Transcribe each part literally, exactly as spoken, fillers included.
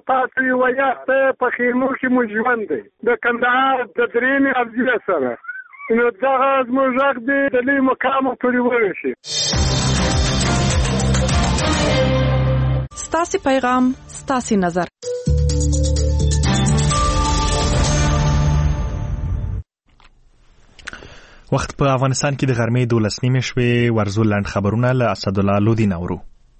تاسو یو وایاست په خیمو کې مو ژوند دی د کندهار د درېیمې افضلې سره نو دغه زموږ غږ دی د لوی مقامو پورې ورسي. ستاسې پیغام ستاسې نظر. وخت په افغانستان کې د غرمې دولس نیمې شوې. ورزو لنډ خبرونه له اسدالله لودین اورو.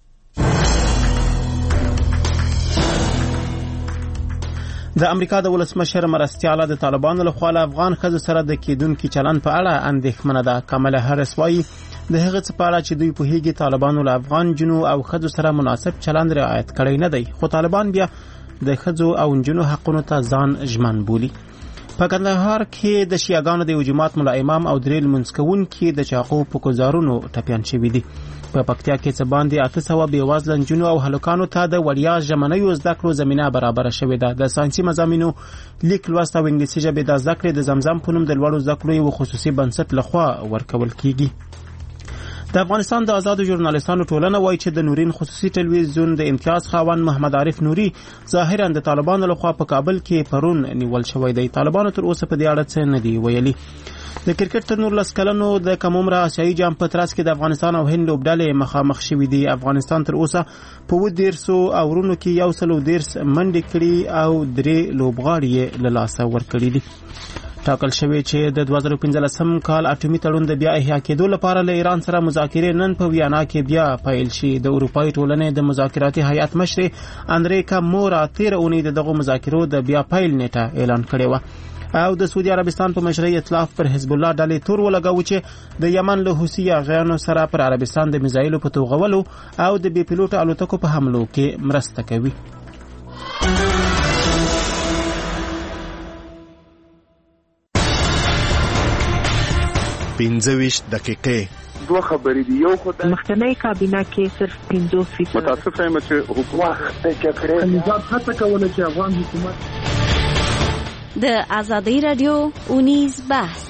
د امریکا د ولسمشر مرستیاله د طالبانو لخوا له افغان ښځو سره د کېدونکي چلند په اړه اندېښمنه ده. کاملا هریس وایي د هغه څه په اړه چې دوی پوهیږي طالبانو له افغان جنو او ښځو سره مناسب چلند رعایت کړی نه دی، خو طالبان بیا د ښځو او نجونو حقونو ته ځان ژمن بولي. په کندهار کې د شیعاګانو د یو جماعت ملا امام او درې لمونځ کوونکي د چاقو په ګوزارونو ټپیان شوي دي. په پکتیا کې څه باندې اته سوه بېوزله نجونو او هلکانو ته د وړیا ژمنیو زده کړو زمینه برابره شوې ده. د ساینسي مضامینو لیک، لوست او انګلیسي ژبې د زده کړې د زمزم په نوم د لوړو زده کړو یو خصوصي بنسټ لخوا ورکول کیږي. د افغانستان د آزادو ژورنالیستانو ټولنه وایي چې د نورین خصوصي ټلویزیون د امتیاز خاوند محمد عارف نوري ظاهرا د طالبانو لخوا په کابل کې پرون نیول شوی دی. طالبانو تر اوسه په دې اړه څه نه دي ویلي. د کرکټ تر نورلس کلنو د کم عمره اسیایي جام په ترڅ کې د افغانستان او هند لوبډلې مخامخ شوي دي. افغانستان تر اوسه په اووه دېرشو اورونو کې یو سل او دېرش منډې کړي او درې لوبغاړي یې له لاسه ورکړي دي. ټاکل شوی چې د دوه زره پنځلسم کال اټومي تړون د بیا احیا کېدو لپاره له ایران سره مذاکرې نن په ویانا کې بیا پیل شي. د اروپایي ټولنې د مذاکراتي هیئت مشر اندریکا مورا تېره اونۍ د دغو مذاکرو د بیا پیل نیټه اعلان کړې وه او د سعودي عربستان په مشرۍ اطلاف پر حزب الله ډلې تور ولګاوه چې د یمن له حوثي یاغیانو سره پر عربستان د میزایلو په توغولو او د بې پیلوټه الوتکو په حملو کې مرسته کوي. پنځه دقیقې دوه خبرې دي. یو خو د مخکنۍ کابینه کې صرف پنځوس فیصد متاسفه یم چې حکومت د جګړې نظام هڅه کوله چې افغان حکومت د آزادۍ رادیو اونیز بحث.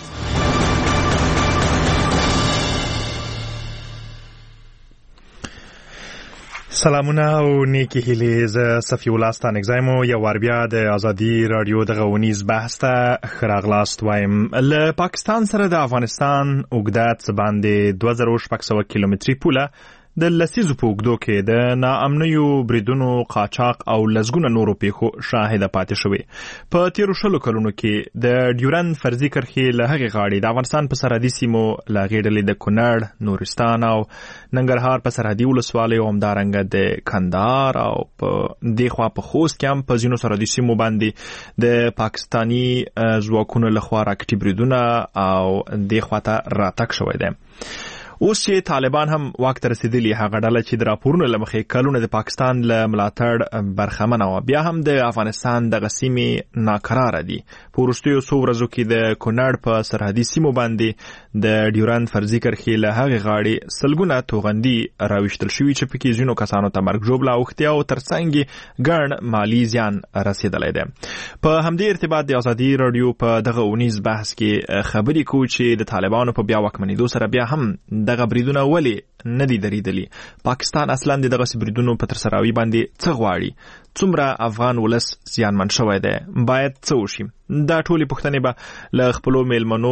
سلامونه او نیکی هیلې. زه صفی الله ستانکزایم یو وار بیا د ازادي رادیو د غونیز بحث ته ښه راغلاست وایم. له پاکستان سره د افغانستان اوږده څه باندې دوه زره شپږ سوه کیلومتري پوله د لسیزو په اوږدو کې د ناامنیو بریدونو، قاچاق او لسګونه نورو پیښو شاهده پاتې شوې. په تیرو شلو کلونو کې د ډیورند فرضي کرښې له هغې غاړې د افغانستان په سرحدي سیمو له هغې ډلې د کونړ، نورستان او ننګرهار په سرحدي ولسوالیو، همدارنګه د کندهار او په دې خوا په خوست کې هم په ځینو سرحدي سیمو باندې د پاکستاني ځواکونو لخوا راکټي بریدونه او دې خوا ته راتګ شوی دی. اوس چې طالبان هم واک ته رسیدلي، هغه ډله چې د راپورونو له مخې کلونه د پاکستان له ملاتړ برخمنه وه، بیا هم د افغانستان دغه سیمې ناکراره دي. په وروستیو څو ورځو کې د کونړ په سرحدي سیمو باندې د ډیورند فرضي کرښې له هغې غاړې سلګونه توغندي راویشتل شوي چې پکې ځینو کسانو ته مرګ ژوبله اوښتې او تر څنګ یې ګڼ مالي زیان رسېدلی دی. په همدې ارتباط د ازادي راډیو په دغه اونیز بحث کې خبرې کوو چې د طالبانو په بیا واکمنېدو سره بیا هم دغه بریدونه ولې نه دي دریدلي. پاکستان اصلا د دغسې بریدونو په ترسراوي باندې څه غواړي؟ څومره افغان ولس زیانمن شوی دی؟ باید څه وشي؟ دا ټولې پوښتنې به له خپلو میلمنو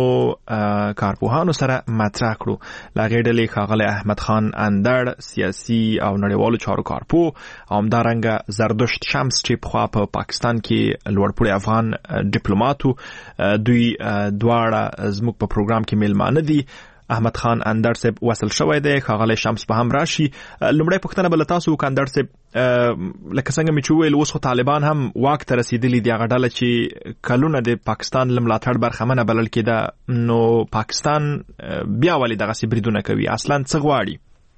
کارپوهانو سره مطرح کړو. له هغې ډلې ښاغلی احمد خان اندړ، سیاسي او نړیوالو چارو کارپوه، او همدارنګه زردشت شمس چې پخوا په پاکستان کې لوړپوړی افغان ډیپلومات و. دوی دواړه زموږ په پروګرام کې میلمانه دي. احمد خان اندړ صاحب وصل شوی دی، ښاغلی شمس به هم راشي. لومړی پوښتنه به له تاسو وکړو اندړ صاحب، لکه څنګه مې چې وویل اوس خو طالبان هم واک ته رسېدلي دي، هغه ډله چې کلونه د پاکستان له ملاتړ برخمنه بلل کېده، نو پاکستان بیا ولې دغسې بریدونه کوي؟ اصلا څه غواړي؟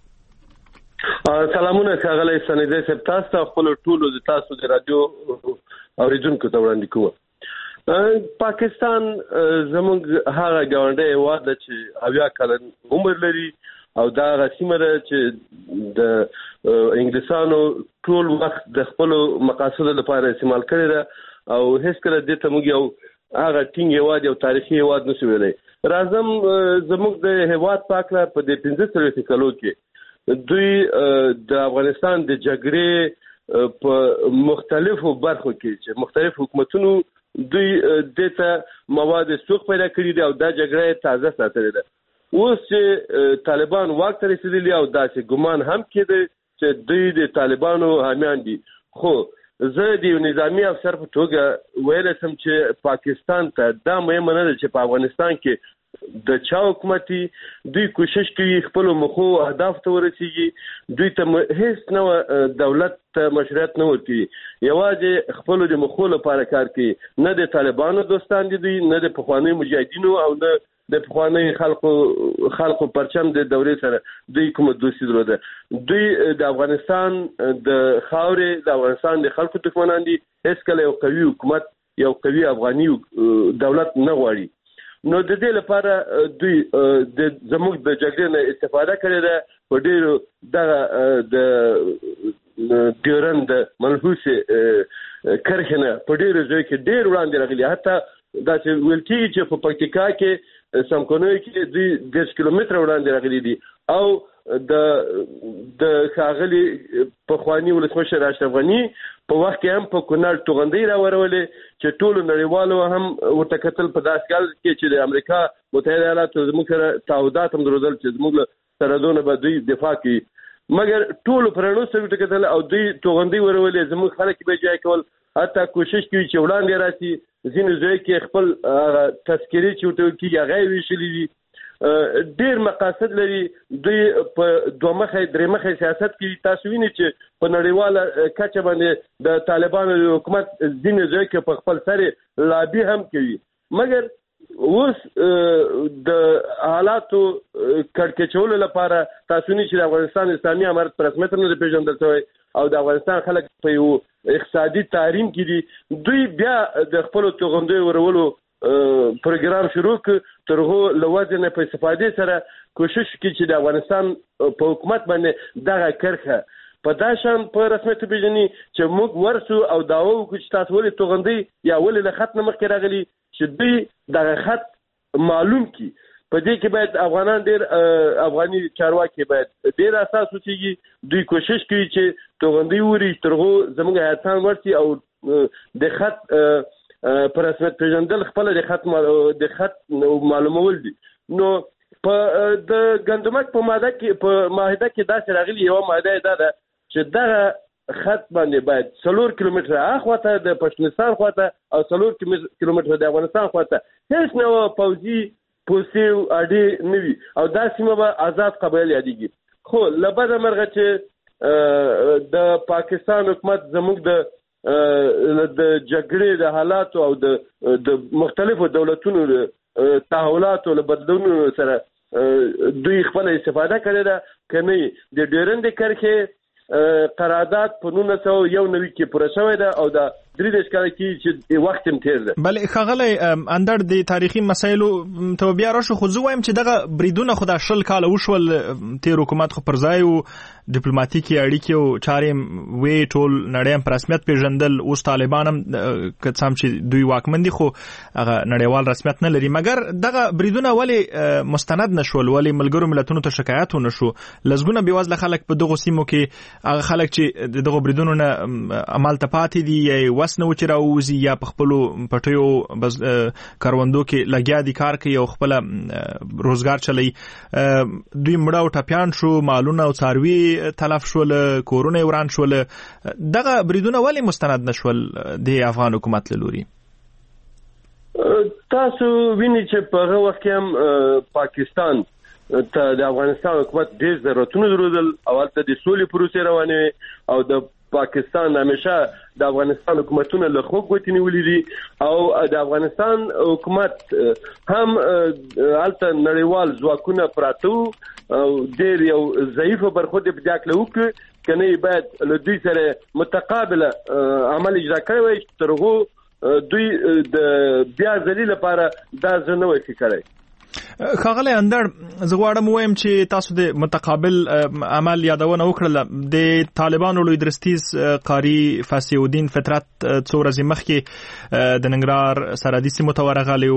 سلامونه ښاغلی سندي صاحب، تاسو ته خپلو ټولو د تاسو د راډیو اورېدونکو ته وړاندې کوم. پاکستان زموږ هغه ګاونډی هېواد ده چې اویا کلن عمر لري او دا هغه سیمه ده چې د انګلیسانو ټول وخت د خپلو مقاصدو لپاره استعمال کړې ده او هېڅکله دې ته موږ یو هغه ټینګ هېواد، یو تاریخي هېواد نشو ویلی. راځم زموږ د هېواد په هکله په دې پنځه څلوېښتو کلو کې دوی د افغانستان د جګړې په مختلفو برخو کې چې مختلف حکومتونو دوی دته مواد سوق پیدا کړی دي او دا جګړه تازه ساتلې ده. اوس چې طالبان واک ته رسیدلي او داسې ګمان هم کېده چې دوی د طالبانو حامیان دي. خو زه د یو نظامی افسر په توګه ویلی سم چې پاکستان ته دا مهمه نه ده چې په افغانستان کې د چا حکومتي دوی کوشش کوي خپلو مخو اهداف ته ورسیږي، دوی ته هیڅ نوع دولت ته مشروعیت نه ورکوي، یوازې خپلو د مخو لپاره کار کوي. نه د طالبانو دوستان دي دوی، نه د پخوانیو مجاهدینو او نه د پخوانیو خلقو خلقو پرچم د دورې سره دوی کومه دوستي درلوده. دوی د افغانستان د خاورې د افغانستان د خلقو دښمنان دي، هیڅکله یو قوي حکومت یو قوي افغاني دولت نه غواړي. نو د دې لپاره دوی د زموږ د جګړې نه استفاده کړې ده. په ډېرو دغه د ډیورند منحوسې کرښې نه په ډېرو ځایو کې ډېر وړاندې راغلي. حتی داسې ویل کېږي چې په پکتیکا کې سمکونوي کې دوی دېرش کیلومتره وړاندې راغلي دي او د د ښاغلي پخواني ولسمشر اشرف غني په وخت کې هم په کونړ توغندۍ راورولې چې ټولو نړیوالو هم ورته کتل په داسې حال کې چې د امریکا متحده ایالاتو زموږ سره تعهدات هم درلودل چې زموږ له سرحدونو به دوی دفاع کوي، مګر ټولو په رڼو سترګو ورته کتل او دوی توغندۍ ورولې، زموږ خلک به ځای کول، حتی کوشش کوي چې وړاندې راسي. ځینې ځایو کې خپل تذکرې چې ورته کېږي هغه یې ویشلي دي. ډېر مقاصد لري. دوی په دوه مخې درې مخې سیاست کې تاسو وینئ چې په نړیواله کچه باندې د طالبانو حکومت ځینې ځایو کې په خپل سر لابي هم کوي، مګر اوس د حالاتو کړکېچولو لپاره تاسو وینئ چې د افغانستان اسلامي امارت په رسمیت نه دی پیژندل شوی او د افغانستان خلک په یو اقتصادي تحریم کې دي. دوی بیا د خپلو توغندیو ورولو پروګرام شروع کړ، تر هغو له وضع نه په استفادې سره کوشش کوي چې د افغانستان په حکومت باندې دغه کرښه په دا شان په رسمیت وپېژني چې موږ ورسو او دعوه وکړو چې تاسو ولې توغندۍ یا ولې له خط نه مخکې راغلي، چې دوی دغه خط معلوم کړي. په دې کې باید افغانان ډېر افغاني چارواکي باید ډېر اساس وچېږي. دوی کوشش کوي چې توغندۍ ووري تر هغو زموږ هیاتان ورسي او د خط په رسمیت پیژندل خپله د خط د خط معلومول دي. نو په د ګندمک په ماده کې په معاهده کې داسې راغلي، یوه معاهده یې دا ده چې دغه خط باندې باید څلور کیلومتره اخواته د پښتونستان خواته او څلور کیلومتره د افغانستان خواته هیڅ نه پوځي پوسټ اډې نه وي او دا سیمه به آزاد قبایل یادېږي. خو له بده مرغه چې د پاکستان حکومت زموږ د د جګړې د حالاتو او د د مختلفو دولتونو تحولاتو له بدلونونو سره دوی خپل استفاده کړې ده. که نه د ډیورند کرښې قرارداد په نولس سوه یو نوي کې پوره شوی ده او د درې دېرش کاله کې چې وخت هم تېر ده. بلې ښاغلی اندر د تاریخي مسایلو ته بیا راشو، خو زه وایم چې دغه بریدونه خو دا شل کاله وشول، تېر حکومت خو پر ځای و، ډیپلوماتیکي اړیکې او چارې وې ټول نړۍ هم په رسمیت پیژندل. اوس طالبان هم که څه هم چې دوی واکمن دي خو هغه نړیوال رسمیت نه لري، مګر دغه بریدونه ولې مستند نه شول؟ ولې ملګرو ملتونو ته شکایت ونه شو؟ لسګونه بېوزله خلک په دغو سیمو کې هغه خلک چې دغو بریدونو نه عملته پاتې دي یا وس نه و چې راووځي یا په خپلو پټیو کروندو کې لګیا دي کار کوي او خپله روزګار چلوي، دوی مړه او ټپیان شو، مالونه او څاروي تلف شول، کورونه یې وران شول. دغه بریدونه ولې مستند نه شول د افغان حکومت له لوري؟ تاسو وینئ چې په هغه وخت کې هم پاکستان ته د افغانستان حکومت ډېر ضرورتونه درلودل او هلته د سولې پروسې روانې وې او د پاکستان همیشه د افغانستان حکومتونه له خوا ګوتې نیولې دي او د افغانستان حکومت هم هلته نړیوال ځواکونه پراته وو او ډېر یو ضعیفه برخورد یې په دې هکله وکړو، که نه باید له دوی سره متقابله عمل اجرا کړی وای، تر هغو دوی د بیا ځلي لپاره دا زه نه وای ښه کړی. خاغلی اندر زه غواړم وایم چې تاسو د متقابل عمل یادونه وکړه د طالبانو لوی درستیز قاری فاسي الدین فطرت څو ورځې مخکې د ننګرهار سرحدي سیمو ته ورغلی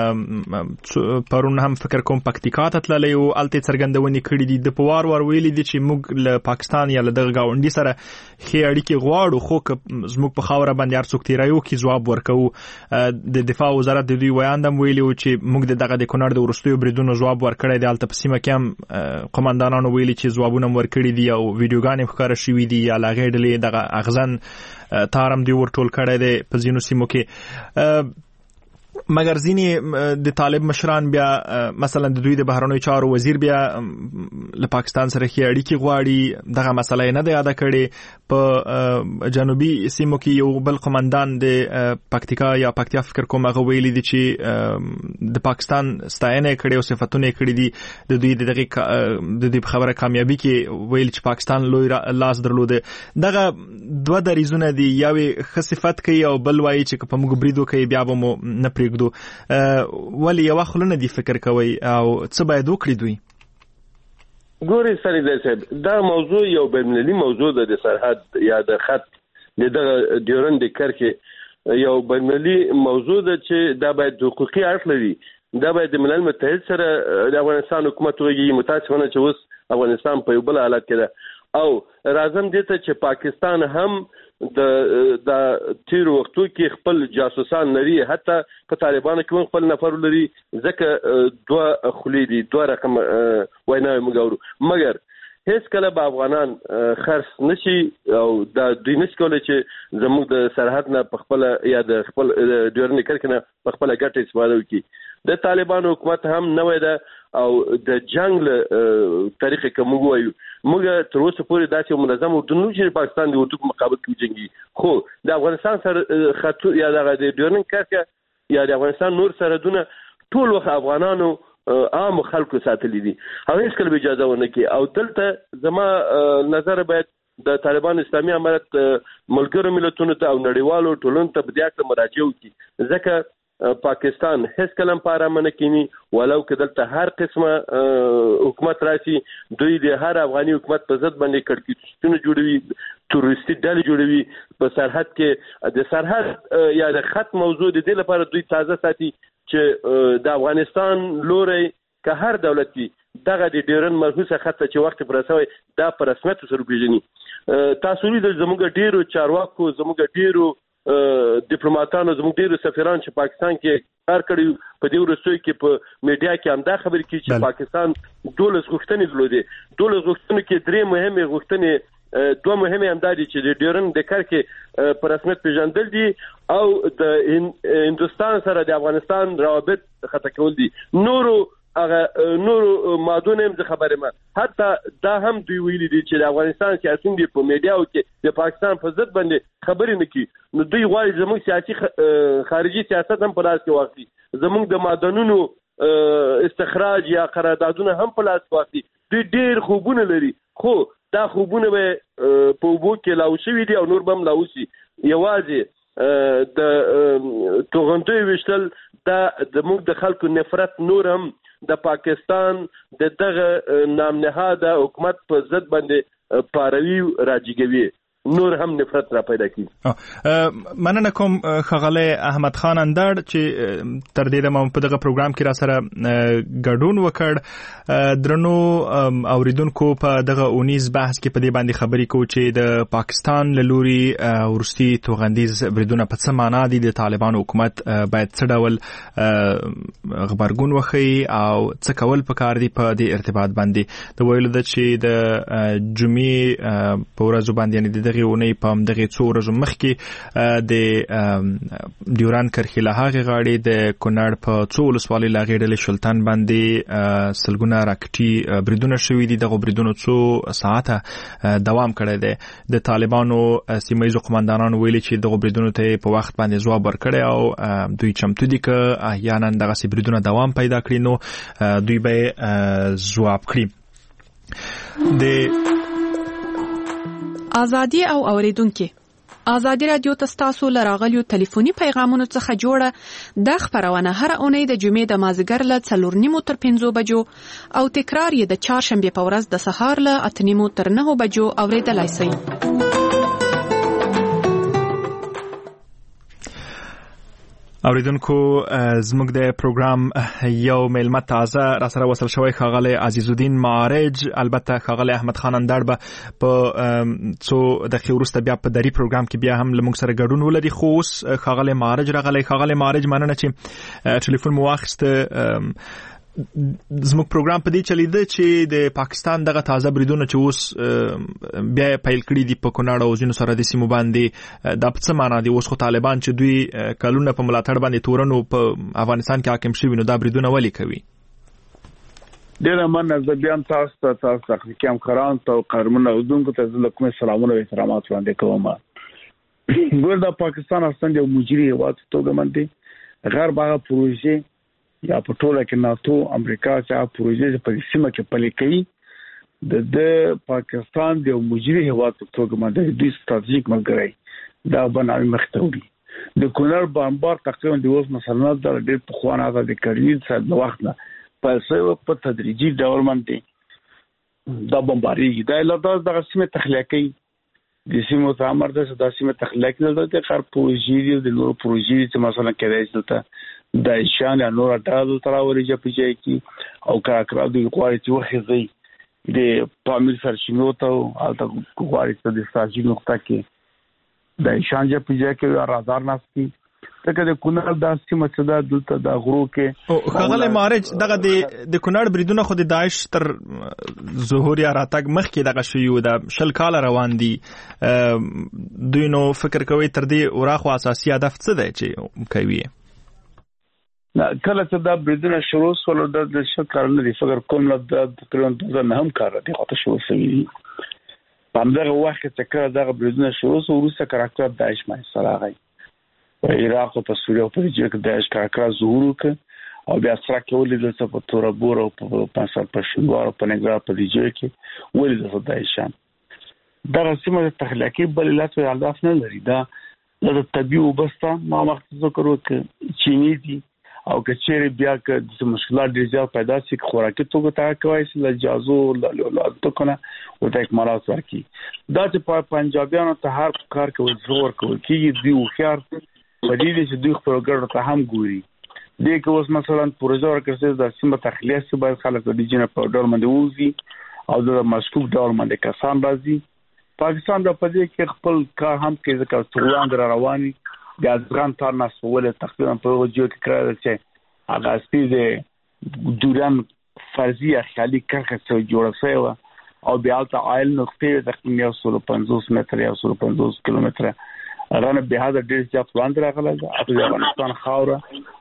او پرون هم فکر کوم پکتیکا ته تللی او هلته څرګندونې کړي دي د په وار وار ویلي دي چې موږ له پاکستان یا له دغه ګاونډي سره ښې اړیکې غواړو خو که زموږ په خاوره باندې هر څوک تیری وکړي ځواب ورکوو د دفاع وزارت د دوی ویاند هم ویلي و چې موږ د دغه د کونړ د وروستیو بریدونو ځواب ورکړی دی هلته په سیمه کې هم قمندانانو ویلي چې ځوابونه هم ورکړي دي او ویډیوګانې هم ښکاره شوي دي یا له هغې ډلې دغه اغزن تار هم دوی ورټول کړی دی په ځینو سیمو کې مګر ځینې د طالب مشران بیا مثلا د دوی د بهرنیو چارو وزیر بیا له پاکستان سره ښې اړیکې غواړي دغه مسله یې نه ده یاده کړې په جنوبي سیمو کې یو بل قمندان د پکتیکا یا پکتیا فکر کوم هغه ویلي دي چې د پاکستان ستاینه یې کړې او صفتونه یې کړي دي د دوی د دغه د دې خبره کامیابي کې ویل چې پاکستان لوی لاس درلوده دغه دوه دریزونه دي یوې ښه صفت کوي او بل وایي چې که په موږ برید وکړي بیا به مو نه پرېږدو ولی یو خلک نه دی فکر کوي او څه باید وکړي دوی ګوري سړي دی صاحب دا موضوع یو بینالمللي موضوع ده د سرحد یا د خط د دغه ډیورنډ کرښې یو بینالمللي موضوع ده چې دا باید حقوقي اړخ لري دا باید د ملل متحد سره د افغانستان حکومت وږي متاسفانه چې اوس افغانستان په یو بل حالت کې ده او راځم دې ته چې پاکستان هم د د تیر وختو کې خپل جاسوسان لري حتی په طالبانو کې خپل نفر لري ځکه دوه خلی دي دوه رقم ویناوي مګورو مګر هیڅ کله به افغانان خرڅ نشي او د دوی نشي کولای چې زموږ د سرحد نه په خپل یا د خپل ډیورنډ کرښې نه په خپل ګټه استفاده وکړي د طالبانو حکومت هم نوې ده او د جنگ له طریقې کوم وایو موږ تر اوسه پورې داسې منظم ودونو چې پاکستان د اردو په مقابل کې جنگي خو د افغانستان سره خطو یا د ډیورنډ کرښه یا د افغانستان نور سرحدونه ټول وخت افغانانو عام خلکو ساتلي دي او هیڅ کله اجازه ونه کوي او دلته زما نظر باید د طالبان اسلامي امارت ملګرو ملتونو ته او نړیوالو ټولنو ته بیا ته مراجعه وکړي ځکه پاکستان هیڅ کلم پاره منه کینی ولو که دلته هر قسمه حکومت راشي دوی د هر افغاني حکومت په ضد باندې کړکېچونه جوړوي تروریستي ډلې جوړوي په سرحد کې د سرحد یا د خط موضوع د دې لپاره دوی تازه ساتي چې د افغانستان لوري که هر دولت وي دغه د ډیورنډ مرخصه خط چې وخت پر رسوي دا په رسمیت سره پیژني تاسو لري د زموږ ډیرو چارواکو زموږ ډیرو ډیپلوماټانو زموږ ډیرو سفیران چې پاکستان کې کار کړی په دې ورسوي کې په میډیا کې هم دا خبرې کوي چې پاکستان دولس غوښتنې درلودې دولس غوښتنې کې درې مهمه غوښتنې دوه مهمه هم دي چې د ډیورنډ د کرښې په رسمیت پیژندل دي او د هندستان سره د افغانستان روابط خطا کول دي نورو هغه نورو مادونه هم خبره ما حتی دا هم دوی ویلي دي چې د افغانستان سیاسيون دی په میډیاو کې د پاکستان په ضد باندې خبرې نه کوي نو دوی غواړي زموږ سیاسي خارجي سیاست هم په لاس کې واخلي زموږ د معدنونو استخراج یا قراردادونه هم په لاس واخلي دوی ډېر خوبونه لري خو دا خوبونه به په وبو کې لاوشي دي او نور بم لاوشي یوازې د توغندوی وشتل دا د موږ د خلکو نفرت نور هم د پاکستان د دغه نام نهاده حکومت په ضد باندې پاروي راجګوي نور هم نفرت را پیدا کی. مننه کوم خغله احمد خان اندړ چې تر دې دمه په دغه پروګرام کې را سره ګډون وکړ. درنو اوریدونکو په دغه اونیز بحث کې په دې باندې خبرې کوو چې د پاکستان له لوري ورستي توغندیز بریدونه په څه معنا دي، د طالبان حکومت باید څه ډول غبرګون وښيي او څه کول پکار دي په دې ارتباط باندې. د ویلو د چې د جمعې په ورځ باندې نه دغه ونی په دغه څو ورځې مخکې د ډیوران کرښې له هغه غاړې د کونړ په څو ولسوالۍ لاغې ډلې شلتان باندې سلګونه راکټي بریدونه شوي دي. دغه بریدونو څو ساعته دوام کړی دی. د طالبانو سیمه ییزو قمندانانو ویلي چې دغه بریدونو ته په وخت باندې ځواب ورکړی او دوی چمتو دي که احیانا دغسې بریدونه دوام پیدا کړي نو دوی به ځواب کړي. د ازادي او اوریدونکو ازادي رادیو تاسو لراغلیو ټلیفوني پیغامونو څخه جوړه د خبرونه هر اونۍ د جمعې د مازیګر له څلور نیمو تر پنځو بجو او تکرار یې د چهارشنبه په ورځ د سهار له اته نیمو تر نهو بجو اوریدلای شئ. اوریدونکو زموږ د پروګرام یو میلمه تازه را سره وصل شوی ښاغلی عزیزالدین معارج، البته ښاغلی احمد خان اندړ به په څو دقیقې وروسته بیا په دري پروګرام کې بیا هم له موږ سره ګډون ولري، خو اوس ښاغلی معارج راغلی. ښاغلی معارج، مننه چې ټلیفون مو واخیسته. زموږ پروګرام په دې چلیده چې د پاکستان دغه تازه بریدونه چې اوس بیا پیل کړي دي په کونړ او ځینو سرحدي سیمو باندې، دا په څه معنا دي؟ اوس خو طالبان چې دوی کلونه په ملاتړ باندې تورنو په افغانستان کې حاکم شوي، نو دا بریدونه ولې کوي؟ ډېره مننه. زه بیا هم تاسو ته تاسو تخنیکي همکارانو ته او قهرمانو اورېدونکو ته زه له کومې سلامونه او احترامات وړاندې کوم. ګور د پاکستان اصلا یو مجري هېواد په توګه باندې غرب هغه پروژې یا په ټوله کې ناتو امریکا چې پروژې په سیمه کې پلي کوي، د د پاکستان د مجري هېواد په توګه باندې د ستراتیژیک ملګری دا باندې مخته وړي. د کونړ بمبار تقریبا د اوس مثلا د ډېر په خوانه د کړي څه د وخت نه په څو په تدریجي ډول باندې دا بمباري دا لږ د سیمه تخلیقي د سیمو ته امر ده چې د سیمه تخلیقي نه د خر پروژې د نورو پروژې چې مثلا کېدای شي د شان یا نور اټاو تراوري جپیږي کی او کاکرا د غواړي چې وخزي د پامیر سرچینو ته او د غواړي چې د ستراتیژیک نقطه کې د شان جپیږي کې رادار ناسي څنګه د کونړ د سیمه څخه د دلته د غرو کې او خغل مارج دغه د کونړ بریدونه خو د داعش تر ظهور یا راتګ مخکې دغه شیو د شل کال روان دي. دوی نو فکر کوي تر دې اوراخو اساسي هدف څه دی چې کوي؟ نه کله چې دا بریدونه شروع شول د شل کارونه دي فکر کوم د تقریبا نه هم کار دي خاطر شروع شوی په همدغه وخت کې چې دا بریدونه شروع شو وروسته کاراکتر داعش باندې سره راغی په عراق او په سوریه او په دې کې داعش کاراکتر ظهور وکړ او بیا سره کې ولې د په تورابور او په پنځه په شنوار په نګرا په دې کې ولې د داعشان دا سیمه تخلیقي بل لاسو هدف نه لري. دا د طبيعي وبسته ما مختص ذکر وکړ چینی دي او کچېری بیا که د مشکلات ډېر زیات پیدا شي خوراکي توګه تا کوي چې له جازو له تکونه ورته اکمالات ورکړي. دا چې په پنجابیانو ته هر کار کوي زور کوي کیږي دی او خيار په دې چې دوی خپل ګډ ته هم ګوري دې کې اوس مثلا پروژه ورکړي د سیمه تخلیه څخه باید خلک د ډیجن په ډول باندې وځي او د مشکوک ډول باندې کسان راځي. پاکستان د پدې کې خپل کار هم کوي ځکه ټولان در رواني د افغان تارناس ولې تقریبا په وجو کې کړل چې هغه سپیډ دوران فرضي خالي کرخه څو جوړه شوی او بیا ته آیل نقطې تقریبا یو سل پنځوس متر یا سل پنځوس کیلومتر رانه به هدا ډېر ځات وړاندې راغله د افغانستان خاوره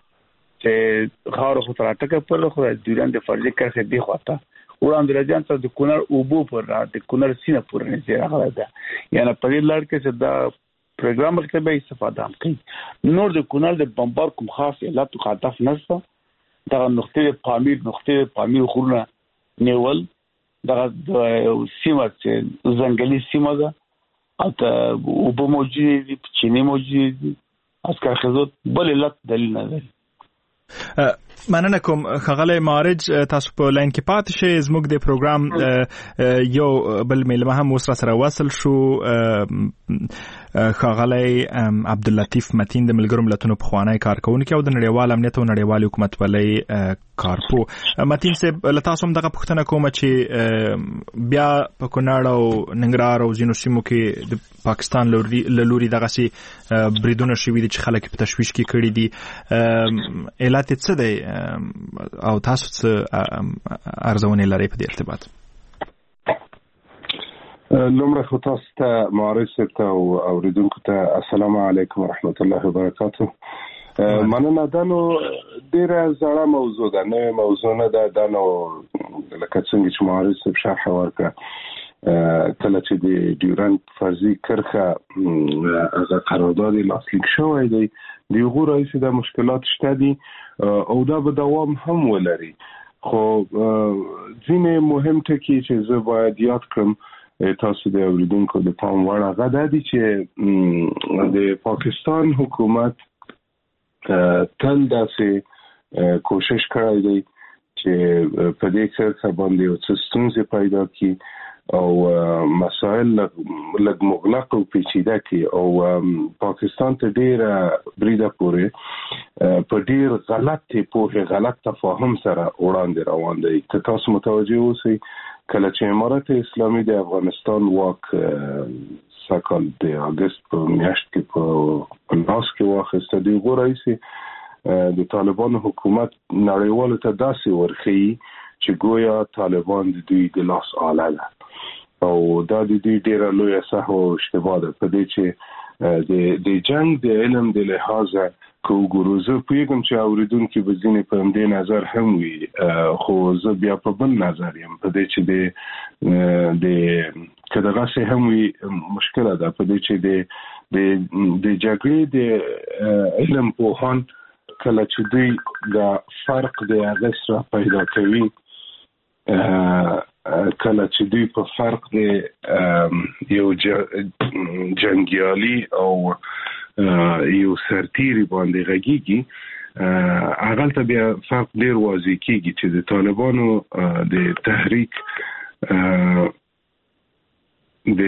چې خاوره خو تراټکه پر خو دوران د فرضي کرخه دی خواته وړاندې راځي ته د کونړ اوبو پر را د کونړ سینه پر نه راغله ده یعنی په دې لړ کې چې دا پروګرام کې به استفاده هم کوي. نور د کونړ د بمبار کوم خاص علت او هدف نشته. دا نقطې پامیر نقطې پامیر خورنه نیول دا سیمه چې ځنګلي سیمه ده او ته اوبو موجود دي چینه موجود دي اسکر خزوت بل علت دلیل نه لري. مننه کوم خغلی معارج تاسو په لاین کې پاتې شئ. زموږ د پروګرام یو بل میلمه هم اوس را سره وصل شو، خغلی عبداللطیف متین د ملګرو ملتونو پخوانی کارکونکی او د نړیوال امنیت او نړیوال حکومت ولې کارپو. متین صاحب له تاسو هم دغه پوښتنه کوم چې بیا په کونړ او ننګرهار او ځینو سیمو کې د پاکستان له لوري دغسې بریدونه شوي دي چې خلک په تشویش کې کړي دي، علت یې څه دی او تاسو څه ارزونې لرئ په دې ارتباط؟ لومړی خو تاسو ته معارض ته او اوریدونکو ته السلام علیکم ورحمت الله وبرکاته. مننه. دا نو ډیره زړه موضوع ده، نوې موضوع نه ده. دا نو لکه څنګه چې معارض صاحب شرح ورکړه کله چې د ډیورنډ فرضي کرښه هغه قرارداد لاسلیک شوی دی د هغو راهیسې دا مشکلات شته دي او دا به دوام هم ولري. خو ځینې مهم ټکي چې زه باید یاد کړم تاسو د اوریدونکو د پام وړ هغه د چې د پاکستان حکومت تل داسې کوشش کړی دی چې په دې کې باندې یو څه ستونزې پیدا کړي او مسائل لږ مغلق او پیچیده کړي او پاکستان ته ډېر بریده پورې په ډېر غلط پوهه غلط تفاهم سره وړاندې روان دی. که تاسو متوجه اوسئ کله چې امارت اسلامي د افغانستان واک سکال د اگست په میاشت کې په لاس کې واخیسته دی غوړایسي د طالبانو حکومت نړیوالو ته داسې ورخی چې گویا طالبان د دوی د لاس آله ده او دا د دوی ډیره لویه سهو او اشتباه ده په دې چې د د جنگ د علم د لحاظه کو ګروزه پیغام چې اوریدونکو به ځینې په همدې نظر هم وي خو زه بیا په بل نظر یم په دې چې د د کداغه سه هم وي مشکله ده په دې چې د د د جګړې د علم په هان کله چې دوی دا فرق د اغسرا پیدا کوي کله چې دوی په فرق د یو جنگیالي او یو سرتیری باندې غږیږي هغه ته بیا فرق ډیر واضح کیږي چې د طالبانو د تحریک د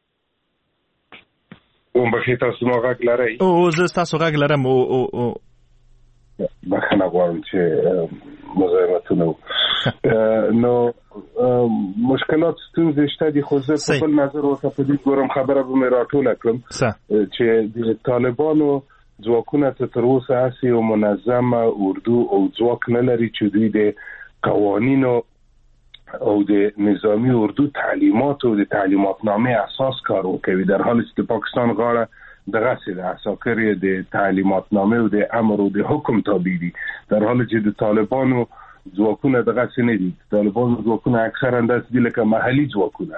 اومبخې تاسو نو غږ لرئ او زه تاسو غږ لرم او او بخښنه غواړم چې مزاحمتونه نو مشکلات ستونزې شته دي خو زه په خپل نظر ورته په دې ګورم خبره به مې راټوله کړم چې د طالبانو ځواکونه تر اوسه هسې یو منظمه اردو او ځواک نه لري چې دوی د قوانینو او د نظامی اردو تعلیمات او د تعلیمات نامه اساس کار کوي در حالی چې د پاکستان غاړه دغه سي د اساکرې د تعلیمات نامه او د امر او د حکم تابع دي در حالی چې د طالبانو ځواکونه دغه څه نه دي. طالبانو ځواکونه اکثرا داسې دي لکه محلي ځواکونه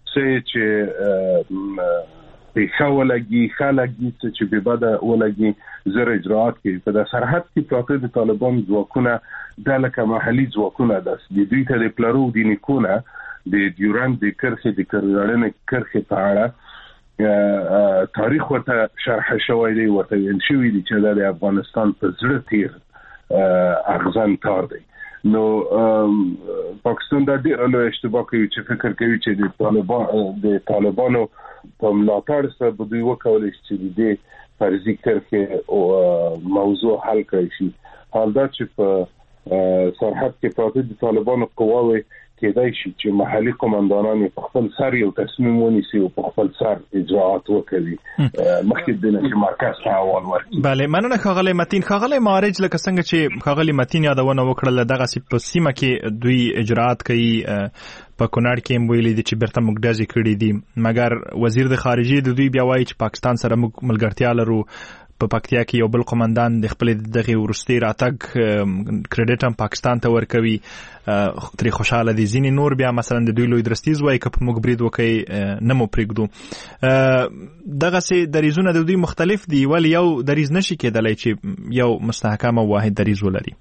چې په خولګي خلګي چې به بعد ولګي زر اجراءات کوي په د سرحد کې پراته د طالبان ځواکونه د لکه محلي ځواکونه داسې دي ته د پلارو د نیکونه د ډیورند د کرخې د کړهړنې کرخې په اړه تاریخ ورته شرح شوی دی ورته ویل شوی دی چې د افغانستان په زړه تیر اغزن تار دی. نو پاکستان د دې له اشتباه کوي چې فکر کوي چې د طالبان د طالبانو په ملاتړ سره به دوی وکولای شي چې د فرضي کرخې او موضوع حل کړي شي. حال دا چې په سرحد کې پراته د طالبانو قواوي کېدای شي چې محلي قومندانان په خپل سر یو تصمیم ونیسي او په خپل سر اجراءات وکړي مخکې د نشه مرکز ته اول ورکړي. bale مننه خاغلی متین. خاغلی مارج لکه څنګه چې خاغلی متین یادونه وکړه دغه سی په سیمه کې دوی اجراءات کوي په کونړ کې ویلي دي چې برته مقدسي کړی دي مګر وزیر د خارجي د دوی بیا وایي چې پاکستان سره ملګرتیا لرو په پکتیا کې یو بل قومندان د خپل دغه ورستي راتګ کریډټ هم پاکستان ته ورکوي تری خوشاله دي ځینې نور بیا مثلا د دوی لوی درستیز وایي که په موږ برید وکړي نه مو پرېږدو دغه سي دریزونه د دوی مختلف دي ولی یو دریز نشي کېدلی چې یو مستحکم او واحد دریز ولري.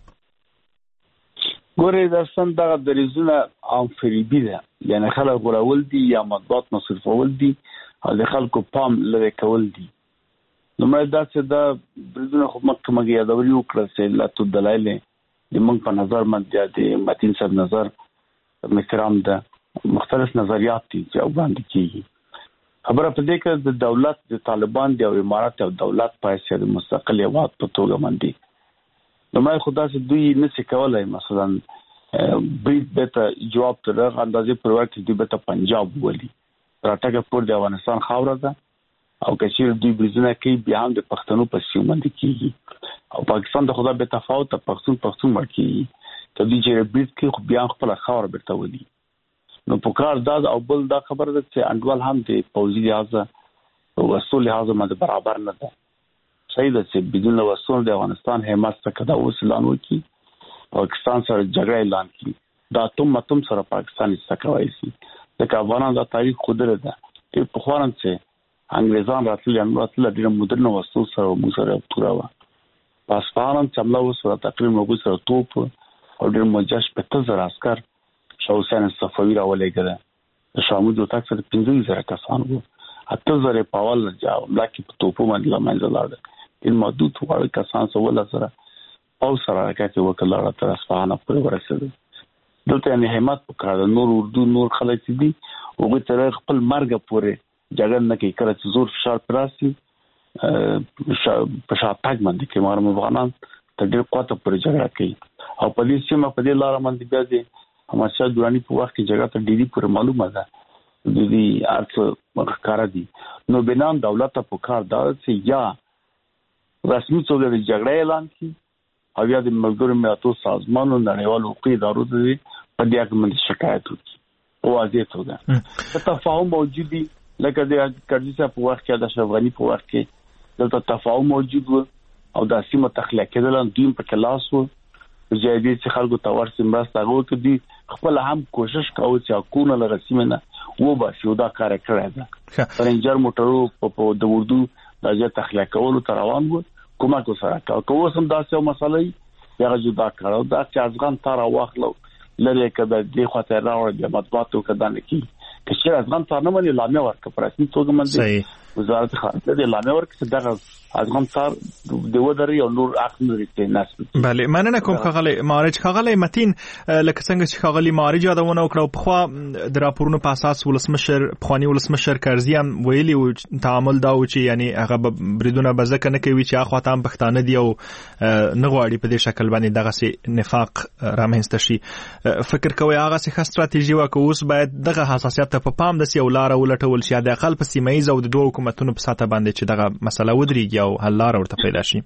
ګورې داستان دغه دریزونه عام فریبي ده یعنی خلک غوړول دي یا مطبوعات مصرفول دي او د خلکو پام لري کول دي. نو مې دا چې دا بریدونه خو مکه مګي یادوري وکړه چې لا تو دلایل د موږ په نظر باندې د متین صاحب نظر محترم ده مختلف نظریات دي چې وړاندې کیږي. خبره په دې کې د دولت د طالبان دی او امارات او دولت په حیثیت مستقل هیواد په توګه باندې نو مې خدا چې دوی نشي کولای مثلا برید به جواب تر اندازې پر وخت دی به پنجاب ولي راټکه پور د افغانستان خاور ده او کچیر دوی بریزونه کوي بیا هم د پښتنو په سیمه باندې کیږي او پاکستان د خدا به تفاوت پښتون پښتون ورکی ته دوی چې برید کوي خو بیا خپل خاور برته ولي. نو په کار دا او بل دا خبره ده چې انډوال هم د پوزي لحاظه او اصول لحاظه باندې برابر نه ده. صحیح ده چې بدون وسول د افغانستان همت څخه دا وسلان وکي پاکستان سره جګړه اعلان کړي دا تم متم سره پاکستان څخه وایي چې افغانان دا تاریخ خودره ده چې په خوان چې انګريزان راتلل ان راتلل د مدرن وسو سره مو سره پوراوا پاسپانم چملا وسره تقریبا مو سره توپ او د مجاش په تزر عسكر شاوسان صفوي راولېګل شامل د تاک سره پنځه زره کسان وو اته زره په اول جاو لکه په توپو باندې لمنځه لاړ ان محدود وړ کسان سره ولا سره او سره راکته وکړه تر اصفهان پورې ورسېدل دلته یې همت وکړ نور اردو نور خلک دي او تر خپل مرګ پورې جګړه نه کوي کله چې زور فشار پراسي په شاته باندې کې مارم افغانان تر ډېر قوت پورې جګړه کوي او په دې سیمه په دې لار باندې بیا دي هماشه دوراني په وخت کې جګړه ته ډېری پورې معلومه ده د دې ارڅ کار دي نو بنان دولت په کار دا چې یا رسمي توګه د جګړې اعلان کړي او یا د ملګرو ملتونو سازمانونو نړیوالو حقوقي ادارو ته په دې اړه باندې شکایت وکړي او واضح توګه تفاهم موجود دي لکه د کډیسا په وخت کې د اشرف غنی په وخت کې دلته تفاهم موجود و او د سیمه تخلیه کېدل دوی په کلاس وو جدي چې خلکو ته ورسې مرسته غوښتي کړي خپل هم کوشش کاوه چې حکومت له رسمي نه و به شودا کار کړی دا رنجر موټرو په د اردو د ځای تخلیه کولو تر روان وو کومه کو سره کوو سم داسې مسالې یا جدا کړو دا چې افغان تر واخلو لری کده د خاطر راوړ د مطبوعاتو کده نه کی چې افغان تر نه باندې لامه ورک پر رسمي توګه باندې وزارت خارجه د لامه ورک چې دغه افغان تر د ودرې او نور اخن لري ناس بله مننه کوم خغلی مارج خغلی متین لکه څنګه چې خغلی مارج یادونه وکړو په خو د راپورونو په اساس ولسمشر خواني ولسمشر کرزي هم ویلي او تعامل دا و چې یعنی هغه بریدونه بزک نه کوي چې اخو ته هم پښتانه دی او نه غواړي په دې شکل باندې دغه سي نفاق رامنځته شي فکر کوي هغه سي ښه ستراتیژي وکړو اوس باید دغه حساسیت په پام د سی ولاره ولټول شي د اقل په سیمایي او د دوه حکومتونو په ساته باندې چې دغه مسله ودرېږي او حل لار ورته پیدا شي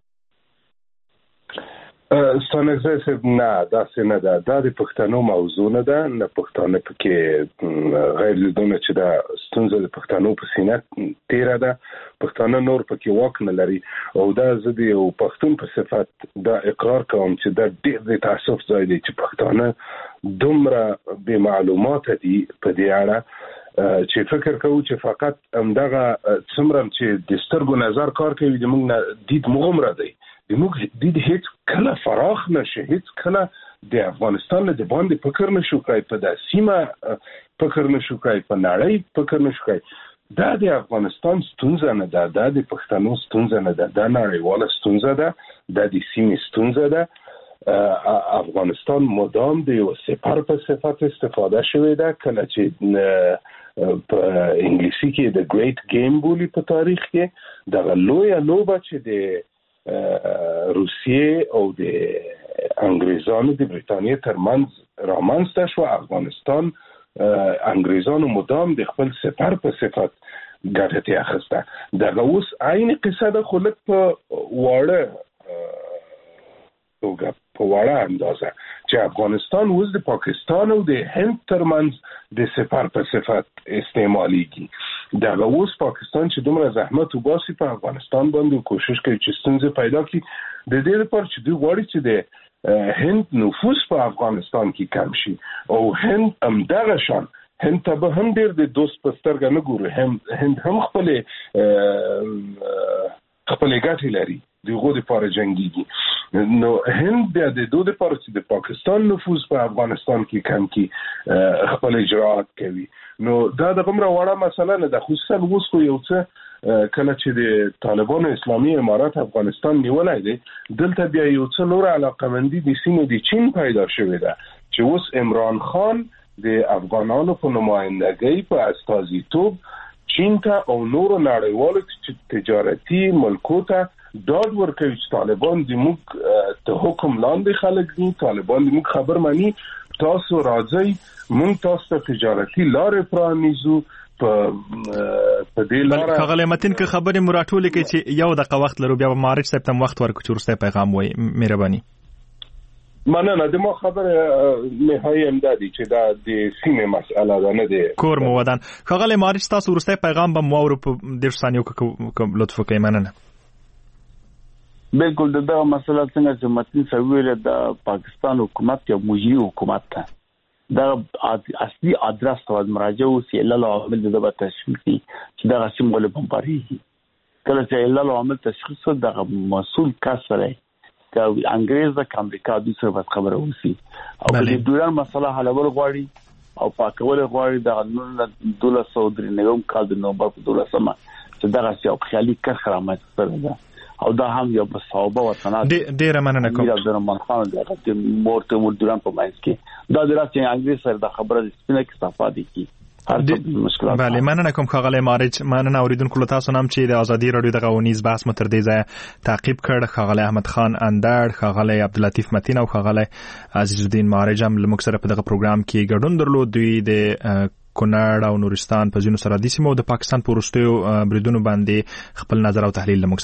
ستانګزه نه دا څنګه ده دا د پښتنو موضوع نه ده نه پښتانه پکې غیر لیدونه چې دا ستونزه د پښتنو په سینه تیره ده پښتانه نور پکې واک نه لري او دا زدي او پښتون په صفت دا اقرار کوم چې دا ډېر د تاسف ځای دی چې پښتانه دومره به معلومات دي په دې اړه چې فکر کوو چې فقط همدغه څومره چې د سترګو نظر کار کوي د موږ دید مغمره دی د موږ دید هیڅ کله فراخ نشي هیڅ کله د افغانستان له باندې فکر نشو کوي په د سیمه فکر نشو کوي په نړۍ فکر نشو کوي دا د افغانستان ستونزه نه ده دا د پښتنو ستونزه نه ده دا نړیواله ستونزه ده دا د سیمې ستونزه ده افغانستان مدام د یو سپر په صفت استفاده شوی ده کله چې په انګلیسي کې د ګریټ گیم بولی په تاریخ کې د لوی لوبه چې د روسیې او د انګریزانو د بریتانیې ترمنځ رامنځته شو افغانستان انګریزانو مدام د خپل سپر په صفت ګټه اخیسته دغه اوس عین قصه ده خو لږ په واړه توګه په واړه اندازه چې افغانستان اوس د پاکستان او د هند ترمنځ د سپر په صفت استعماليږي دغه اوس پاکستان چې دومره زحمت وباسي په افغانستان باندې کوشش کوي چې ستونزې پیدا کړي د دې لپاره چې دوی غواړي چې د هند نفوذ په افغانستان کې کم شي او هند هم دغه شان هند ته به هم ډېر د دوست په سترګه نه ګوري هند هم خپل خپل ګټې لري دغه لپاره جنگيږي نو هند بیا د دوه لپاره چې د پاکستان نفوذ په افغانستان کې کم کی خپل اجراءات کوي نو دا د کومه وړه مسله نه ده خصوصا اوس خو یو څه کله چې د طالبانو اسلامي امارات افغانستان نیولای دي دلته بیا یو څه نور علاقمندي د سیمې د چین پیدا شوې ده چې اوس عمران خان د افغانانو په نمائندګۍ په استازیتوب چین ته او نور نړیوالو تجارتي ملکو ته داد ورکوي چې طالبان د موږ ته حکم لاندې خلک دي طالبان د موږ خبر مانی تاسو راځي موږ تاسو ته تجارتي لارې پرانیزو په په دې لار خغلی متین که خبرې مراتول کې چې یو دغه وخت لرو بیا مارچ سپتم وخت ورکو چې ورسته پیغام وای مهرباني مننه د ما خبره نهایی امدادي چې دا د سیمه مسأله ده نه ده کور مو ودان خغلی مارچ تاسو ورسته پیغام به مو ور په ډیر ثانیو کې لطف وکړئ مننه بالکل دا مسله څنګه چې متن سویل د پاکستان حکومت یو مجری حکومت ده دا اصلي ادرس او مراجعه او سی الله عامل د به تشخیصي چې دا رسم غل بمباري کله چې الله عامل تشخیص د مسؤل کس سره د انګريز د امریکا د سره خبره وسی او د دوران مسله حل ور غواړي او پاکول غواړي د دوله سو درې نوم کال د نومبر په دولسمه چې دغه یو خیالي کرخه رامنځته کړې ده او دا هم یو بصوبه وطنات ډیره مننه کوم د رحمان خان د مورته مولدران په منځ کې دا دراسته انګلیس سره د خبره سپینه کې استفاده کی بله مننه کوم خاغله مارج مننه اوریدونکو له تاسو نام چې د ازادي رادیو د غونیز بحث مو تر دې ځای تعقیب کړ خاغله احمد خان اندړ خاغله عبداللطیف متین او خاغله عزیز الدین مارج هم لمک سره په دغه پروګرام کې ګډون درلود دوی د کونړ او نورستان په ځینو سرحدي سیمو د پاکستان په وروستیو بریدونو باندې خپل نظر او تحلیل لمک